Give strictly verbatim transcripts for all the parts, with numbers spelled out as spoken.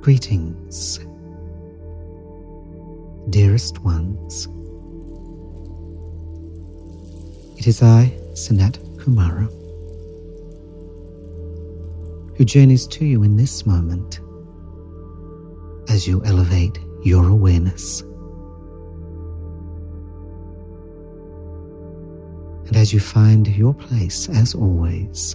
Greetings, dearest ones. It is I, Sanat Kumara, who journeys to you in this moment as you elevate your awareness. And as you find your place, as always,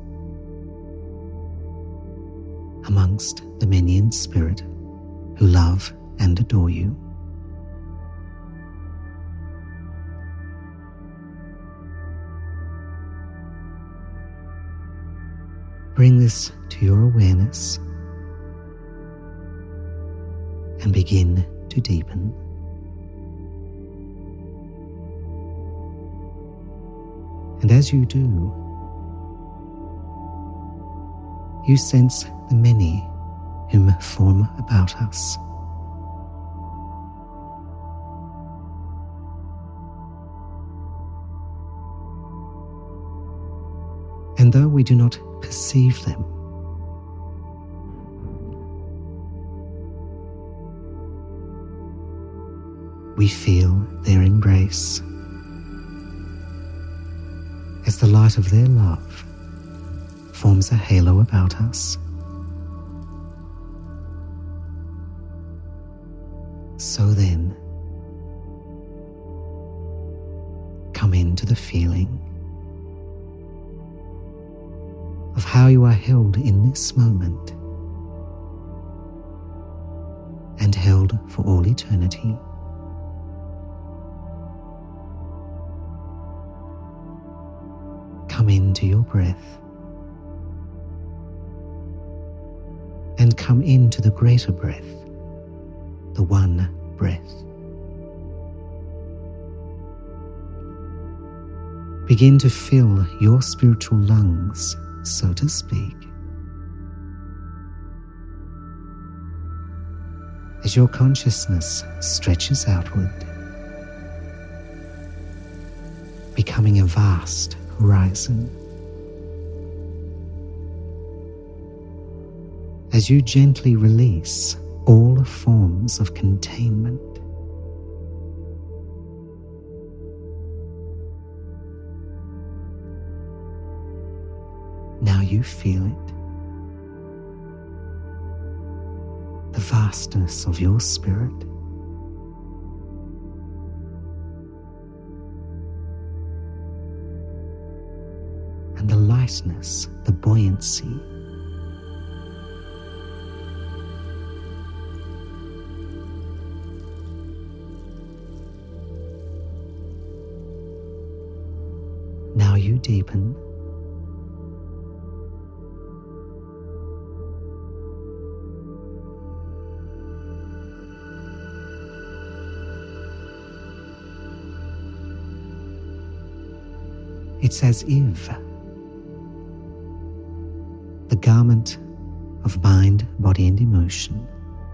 amongst the many in spirit who love and adore you. Bring this to your awareness and begin to deepen. And as you do, you sense the many whom form about us. And though we do not perceive them, we feel their embrace as the light of their love forms a halo about us. So then, come into the feeling of how you are held in this moment and held for all eternity. Come into your breath and come into the greater breath, the one breath. Begin to fill your spiritual lungs, so to speak, as your consciousness stretches outward, becoming a vast horizon. As you gently release all forms of containment, now you feel it, the vastness of your spirit, and the lightness, the buoyancy, now you deepen, it's as if the garment of mind, body and emotion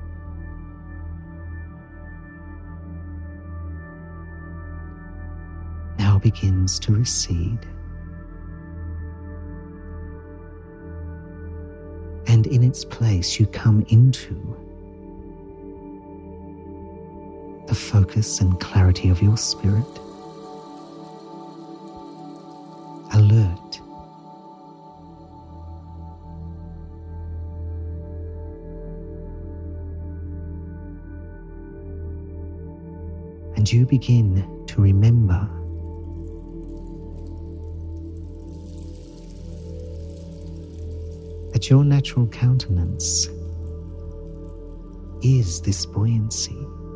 now begins to recede, and in its place you come into the focus and clarity of your spirit, alert, and you begin to remember that your natural countenance is this buoyancy,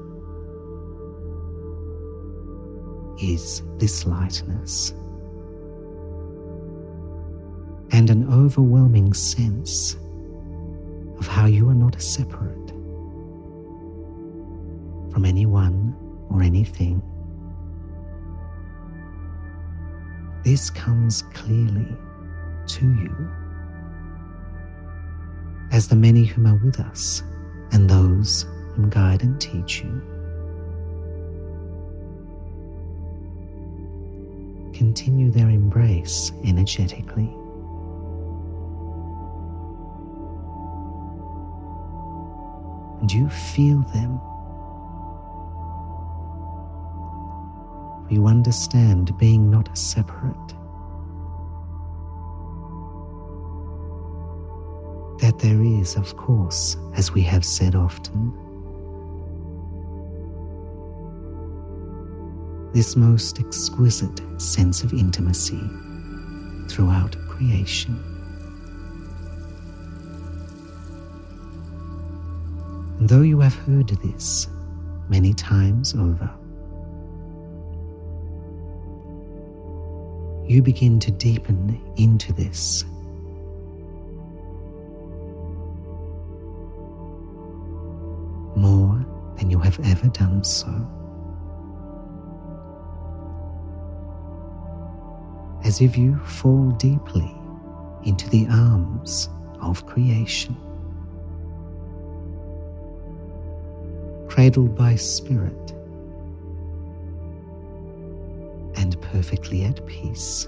is this lightness, and an overwhelming sense of how you are not separate from anyone or anything. This comes clearly to you as the many whom are with us and those whom guide and teach you continue their embrace energetically. and you feel them. For you understand being not separate, that there is, of course, as we have said often, this most exquisite sense of intimacy throughout creation. And though you have heard this many times over, you begin to deepen into this. More than you have ever done so. As if you fall deeply into the arms of creation, cradled by spirit and perfectly at peace.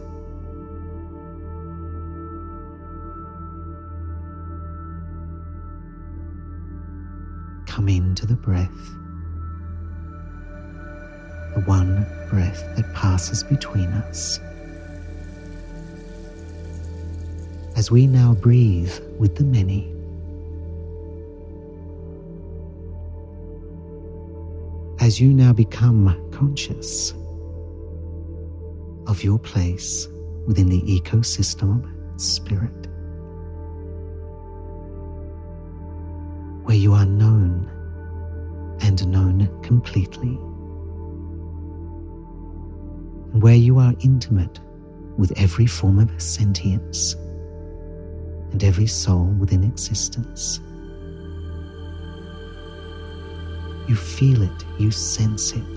Come into the breath, the one breath that passes between us. As we now breathe with the many, as you now become conscious of your place within the ecosystem of spirit, where you are known and known completely, and where you are intimate with every form of sentience and every soul within existence. You feel it, you sense it.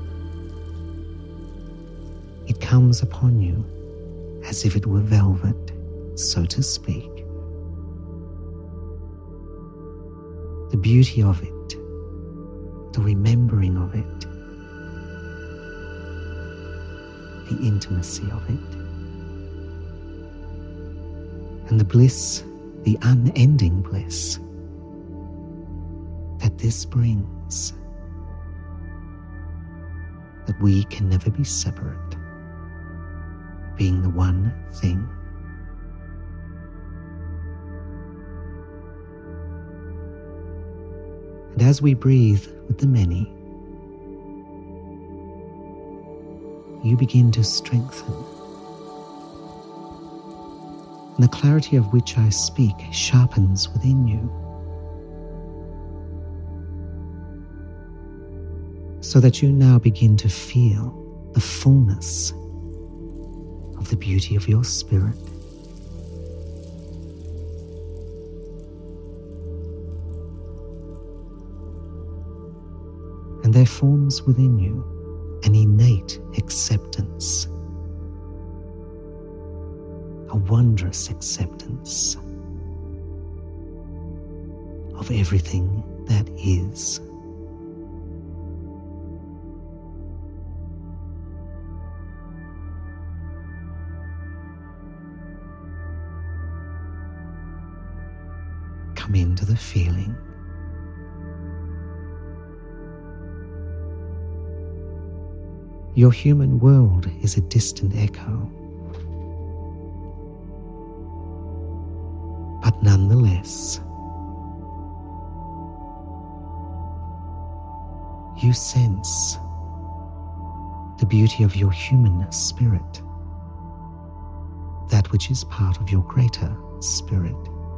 It comes upon you as if it were velvet, so to speak. The beauty of it, the remembering of it, the intimacy of it, and the bliss, the unending bliss that this brings, that we can never be separate, being the one thing. And as we breathe with the many, you begin to strengthen. And the clarity of which I speak sharpens within you, so that you now begin to feel the fullness of the beauty of your spirit. And there forms within you an innate acceptance, a wondrous acceptance of everything that is. Come into the feeling. Your human world is a distant echo, but nonetheless, you sense the beauty of your human spirit, that which is part of your greater spirit.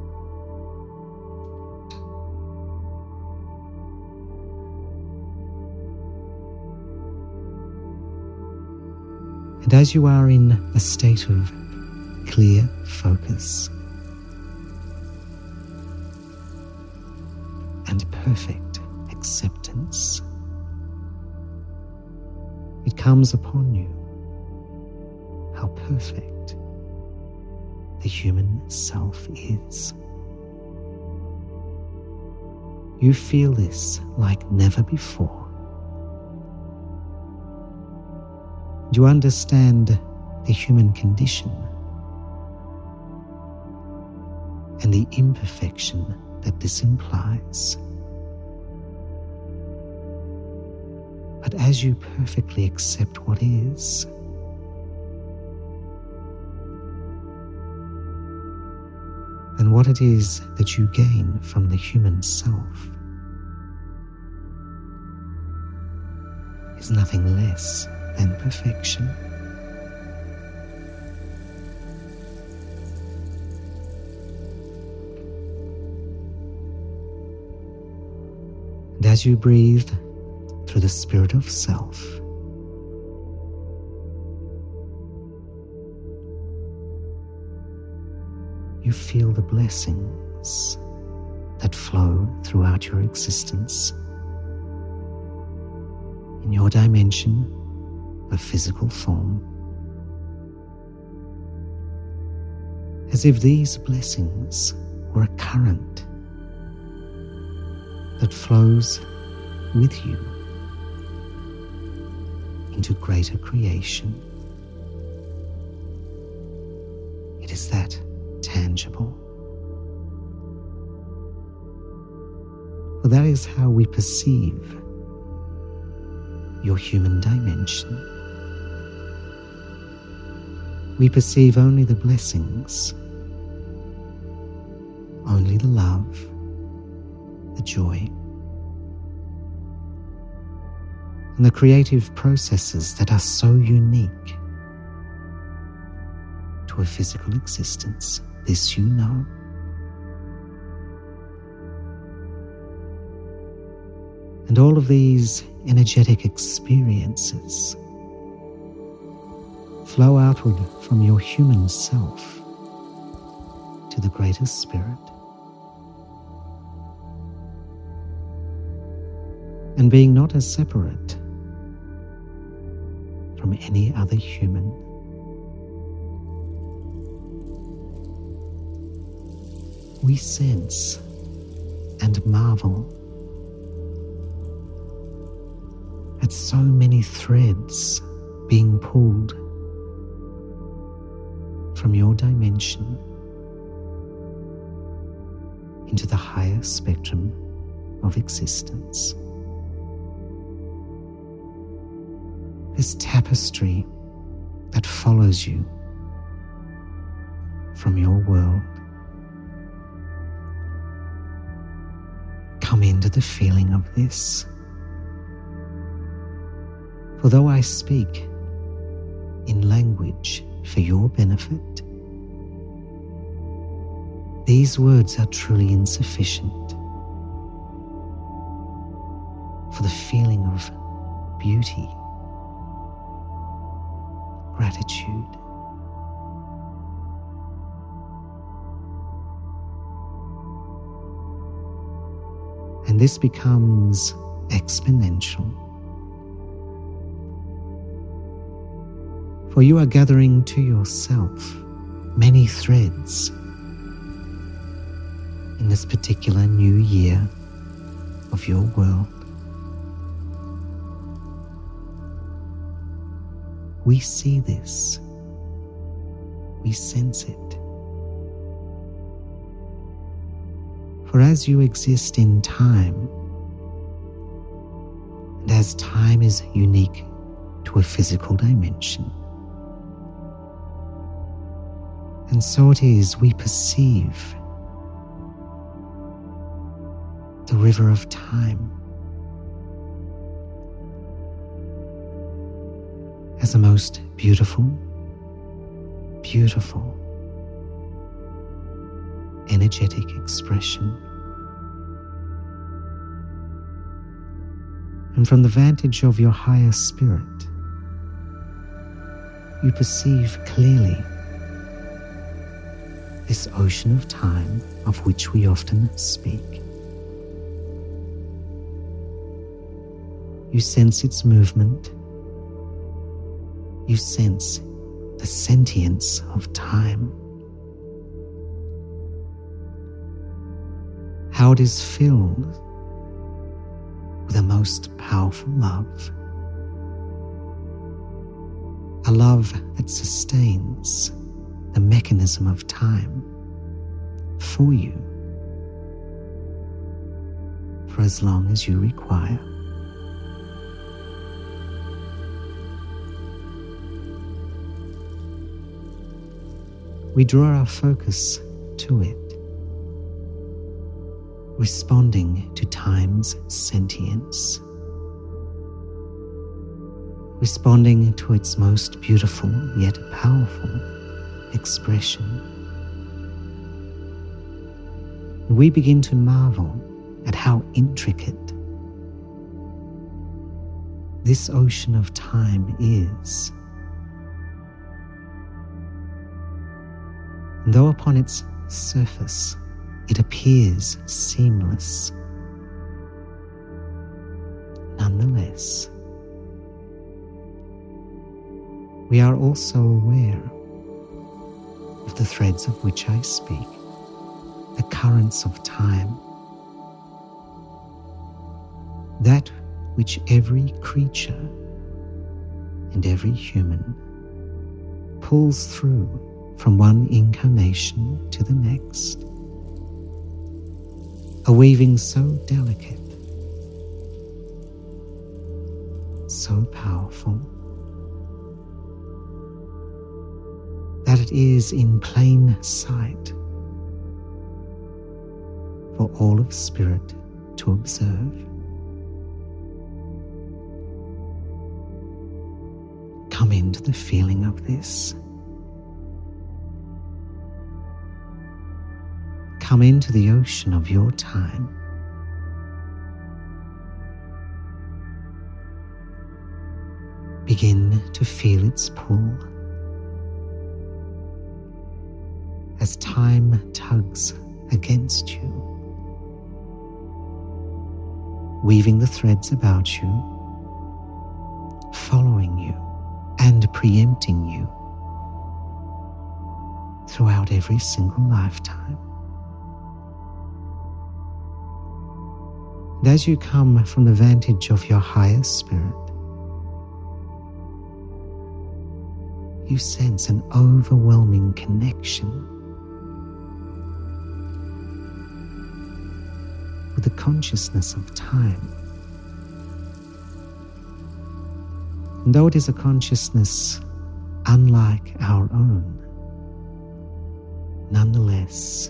And as you are in a state of clear focus and perfect acceptance, it comes upon you how perfect the human self is. You feel this like never before. You understand the human condition and the imperfection that this implies. But as you perfectly accept what is, then what it is that you gain from the human self is nothing less than perfection. And as you breathe through the spirit of self, you feel the blessings that flow throughout your existence in your dimension of physical form, as if these blessings were a current that flows with you into greater creation. It is that tangible. For that is how we perceive your human dimension. We perceive only the blessings, only the love, the joy, and the creative processes that are so unique to a physical existence. This you know. And all of these energetic experiences flow outward from your human self to the greater spirit. And being not as separate from any other human, we sense and marvel at so many threads being pulled from your dimension into the higher spectrum of existence. This tapestry that follows you from your world. Come into the feeling of this. For though I speak in language for your benefit, these words are truly insufficient for the feeling of beauty, gratitude, and this becomes exponential. For you are gathering to yourself many threads in this particular new year of your world. We see this. We sense it. For as you exist in time, and as time is unique to a physical dimension, and so it is we perceive the river of time as a most beautiful, beautiful, energetic expression. And from the vantage of your higher spirit, you perceive clearly this ocean of time of which we often speak. You sense its movement. You sense the sentience of time. How it is filled with a most powerful love. A love that sustains the mechanism of time for you for as long as you require. we draw our focus to it, responding to time's sentience, responding to its most beautiful yet powerful expression. We begin to marvel at how intricate this ocean of time is. And though upon its surface it appears seamless, nonetheless, we are also aware of the threads of which I speak, the currents of time, that which every creature and every human pulls through from one incarnation to the next, a weaving so delicate, so powerful, that it is in plain sight for all of spirit to observe. Come into the feeling of this. Come into the ocean of your time. Begin to feel its pull as time tugs against you, weaving the threads about you, following you, and preempting you throughout every single lifetime. And as you come from the vantage of your higher spirit, you sense an overwhelming connection with the consciousness of time. And though it is a consciousness unlike our own, nonetheless,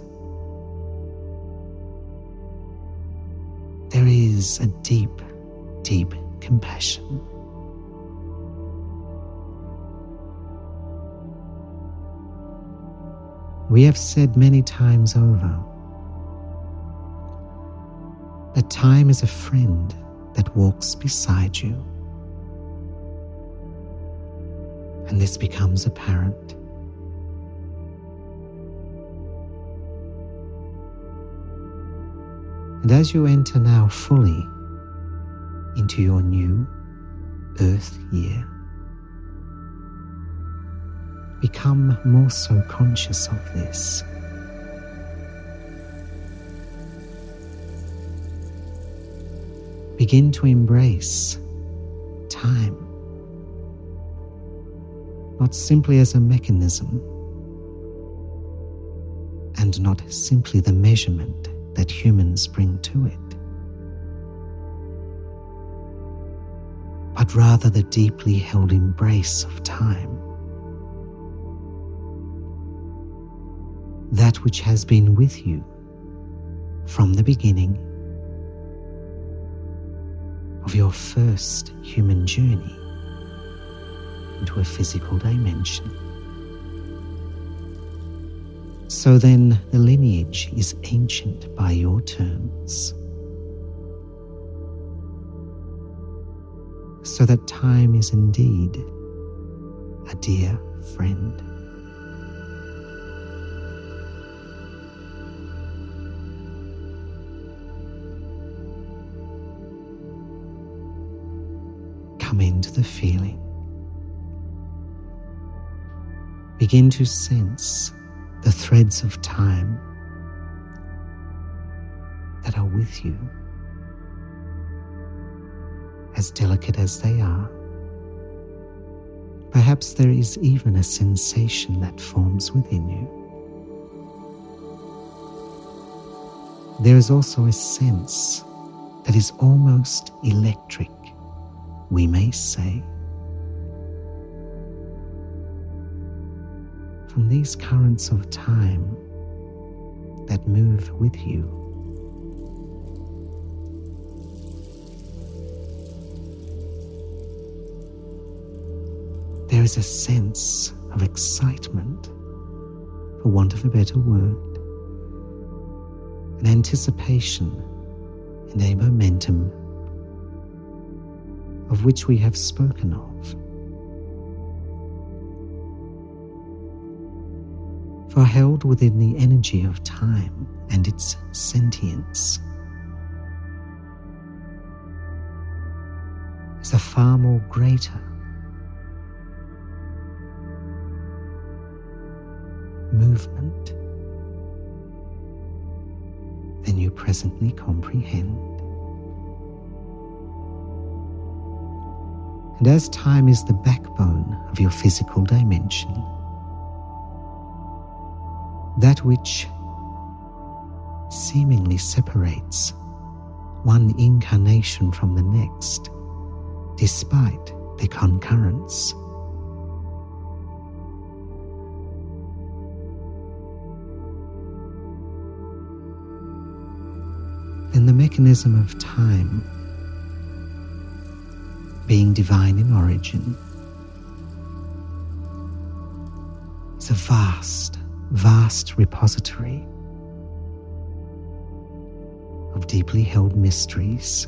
there is a deep, deep compassion. We have said many times over that time is a friend that walks beside you. And this becomes apparent. And as you enter now fully into your new Earth year, become more so conscious of this. Begin to embrace time, not simply as a mechanism, and not simply the measurement that humans bring to it, but rather the deeply held embrace of time, that which has been with you from the beginning of your first human journey into a physical dimension. So then the lineage is ancient by your terms, so that time is indeed a dear friend. Come into the feeling. Begin to sense the threads of time that are with you, as delicate as they are. Perhaps there is even a sensation that forms within you. There is also a sense that is almost electric, we may say. from these currents of time that move with you. There is a sense of excitement, for want of a better word, an anticipation and a momentum of which we have spoken of. For held within the energy of time and its sentience is a far more greater movement than you presently comprehend. And as time is the backbone of your physical dimension, that which seemingly separates one incarnation from the next, despite their concurrence, then the mechanism of time, being divine in origin, is a vast, vast repository of deeply held mysteries,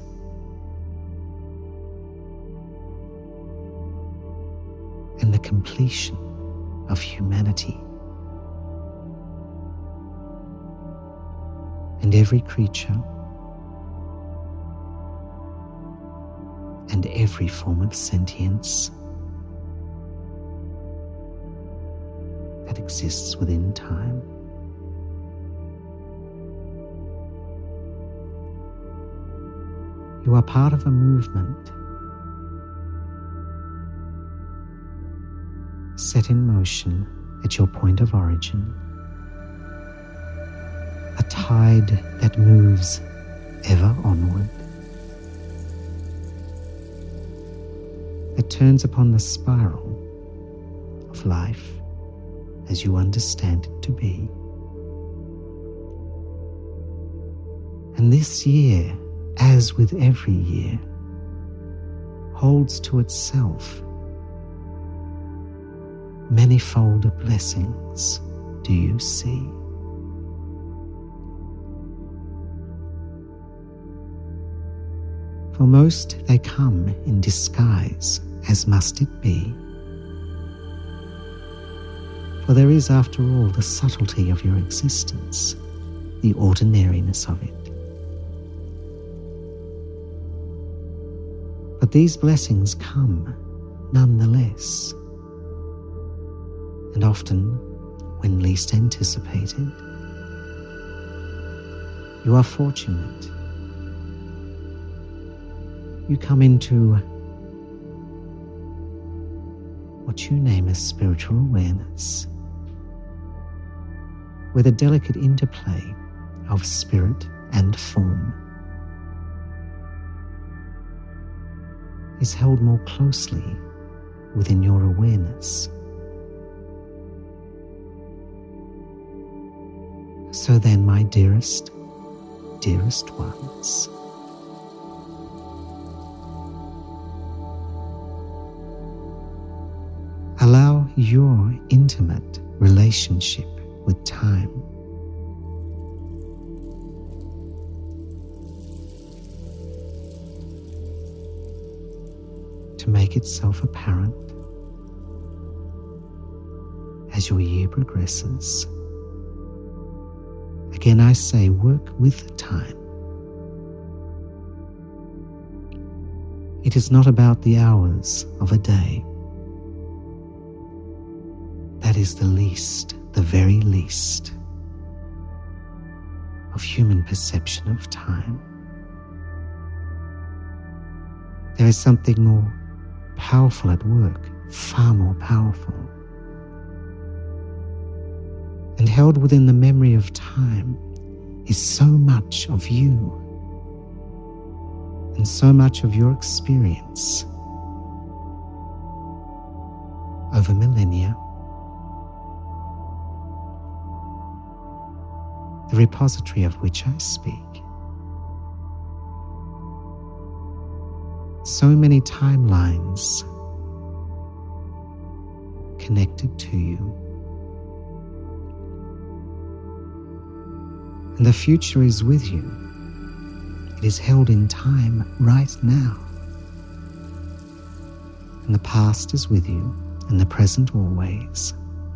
and the completion of humanity. And every creature and every form of sentience that exists within time. You are part of a movement set in motion at your point of origin, a tide that moves ever onward, that turns upon the spiral of life as you understand it to be. And this year, as with every year, holds to itself manifold blessings. Do you see? For most, they come in disguise, as must it be. For there is, after all, the subtlety of your existence, the ordinariness of it. But these blessings come nonetheless, and often, when least anticipated, you are fortunate. You come into what you name as spiritual awareness, where the delicate interplay of spirit and form is held more closely within your awareness. So then, my dearest, dearest ones, allow your intimate relationship with time to make itself apparent as your year progresses. Again, I say, work with time. It is not about the hours of a day. That is the least, the very least, of human perception of time. There is something more powerful at work, far more powerful. And held within the memory of time is so much of you and so much of your experience over millennia, the repository of which I speak. So many timelines connected to you. And the future is with you. It is held in time right now. And the past is with you, and the present always.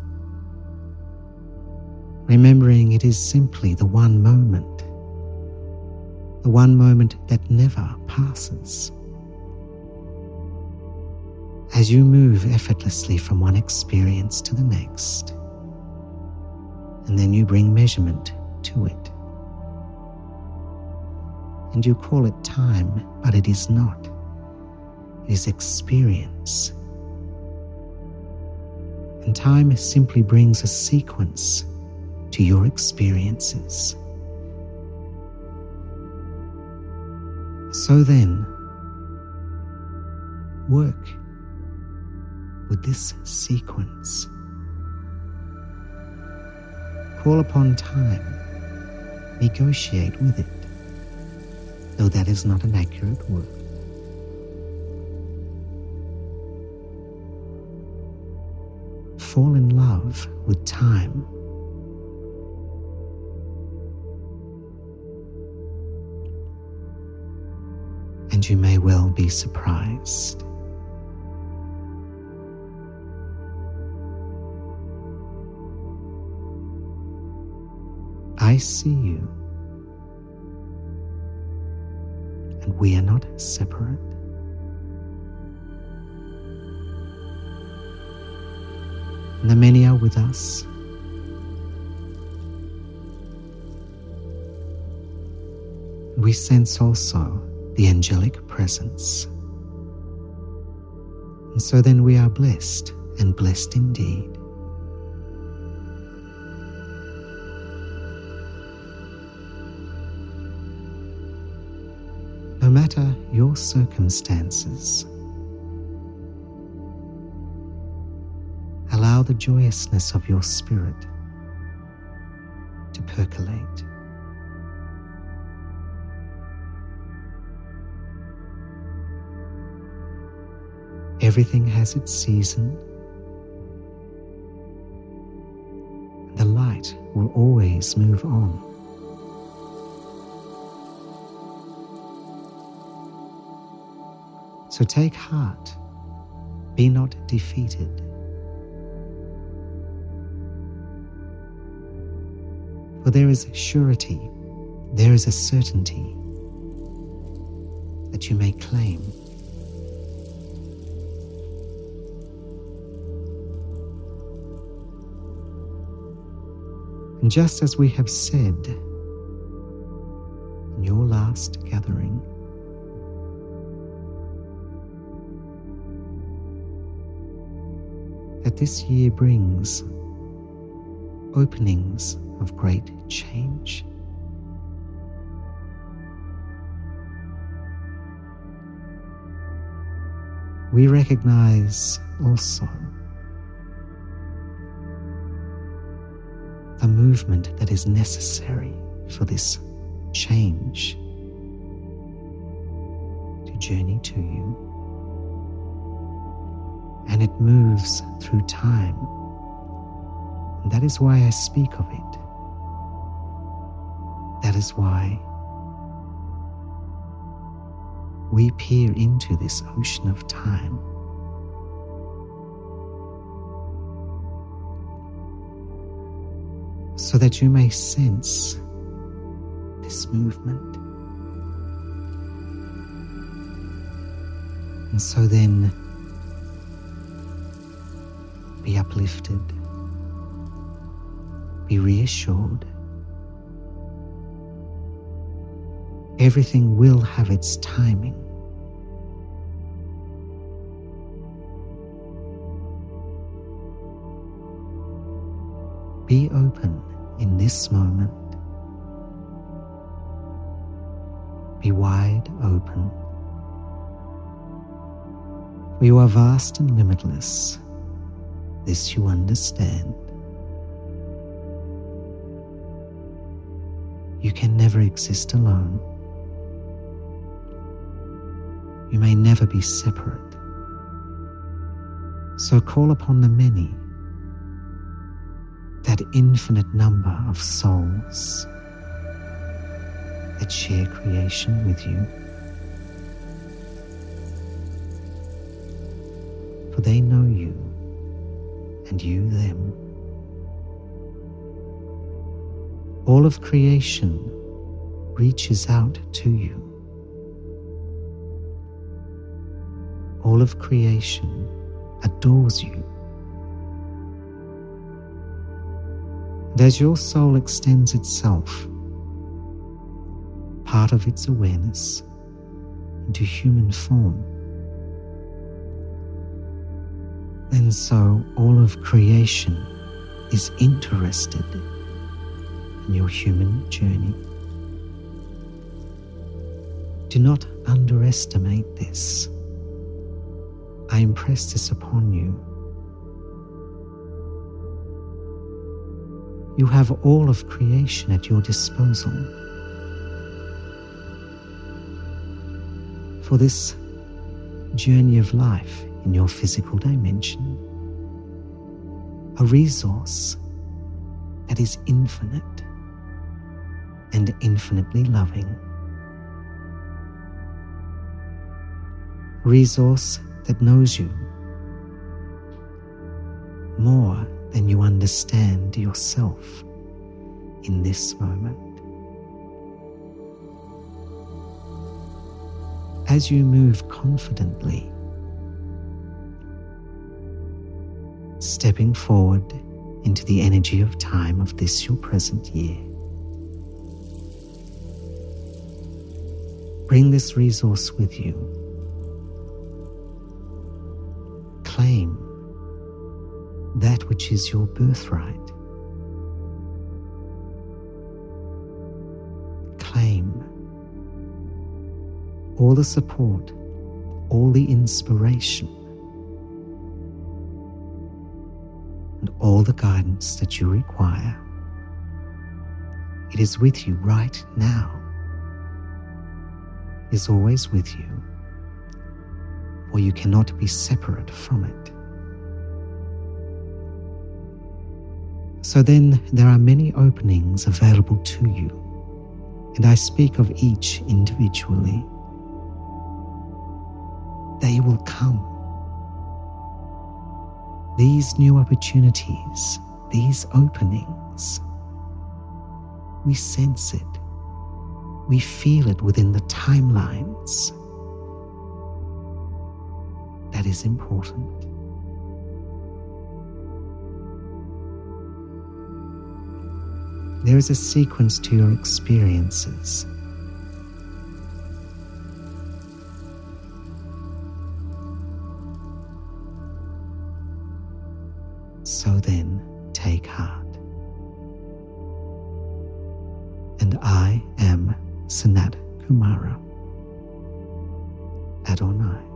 Remembering it is simply the one moment, the one moment that never passes. As you move effortlessly from one experience to the next, and then you bring measurement to it. And you call it time, but it is not. It is experience. And time simply brings a sequence to your experiences. So then, work with this sequence. Call upon time, negotiate with it, though that is not an accurate word. Fall in love with time. And you may well be surprised. I see you, and we are not separate. And the many are with us. We sense also the angelic presence. And so then we are blessed, and blessed indeed. No matter your circumstances, allow the joyousness of your spirit to percolate. Everything has its season, and the light will always move on. So take heart, be not defeated. For there is surety, there is a certainty that you may claim. And just as we have said in your last gathering, that this year brings openings of great change. We recognize also the movement that is necessary for this change to journey to you. And it moves through time. And that is why I speak of it. That is why we peer into this ocean of time. So that you may sense this movement. And so then, be uplifted, be reassured. Everything will have its timing. Be open in this moment. Be wide open. For you are vast and limitless. This you understand. You can never exist alone. You may never be separate. So call upon the many, that infinite number of souls that share creation with you. For they know you and you them. All of creation reaches out to you. All of creation adores you. And as your soul extends itself, part of its awareness, into human form, then so all of creation is interested in your human journey. Do not underestimate this. I impress this upon you. You have all of creation at your disposal. For this journey of life in your physical dimension, a resource that is infinite and infinitely loving. A resource that knows you more than you understand yourself in this moment. As you move confidently, stepping forward into the energy of time of this your present year, bring this resource with you. Claim that which is your birthright. Claim all the support, all the inspiration, and all the guidance that you require. It is with you right now. It is always with you, for you cannot be separate from it. So then there are many openings available to you, and I speak of each individually. They will come. These new opportunities, these openings, we sense it. We feel it within the timelines. That is important. There is a sequence to your experiences. So then, take heart. And I am Sanat Kumara, Adonai.